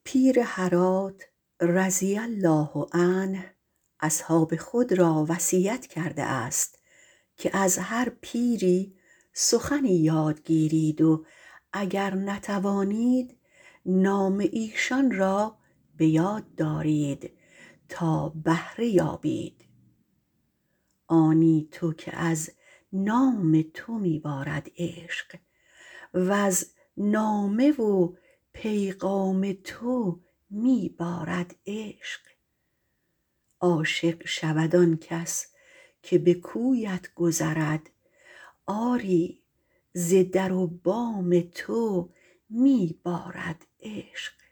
پیر هرات رضی الله عنه اصحاب خود را وصیت کرده است که از هر پیری سخنی یاد گیرید و اگر نتوانید نام ایشان را به یاد دارید تا بهره یابید. آنی تو که از نام تو می بارد عشق، وز نامه و پیغام تو می بارد عشق. عاشق شود آن کس که به کویت گذرد، آری ز در و بام تو می بارد عشق.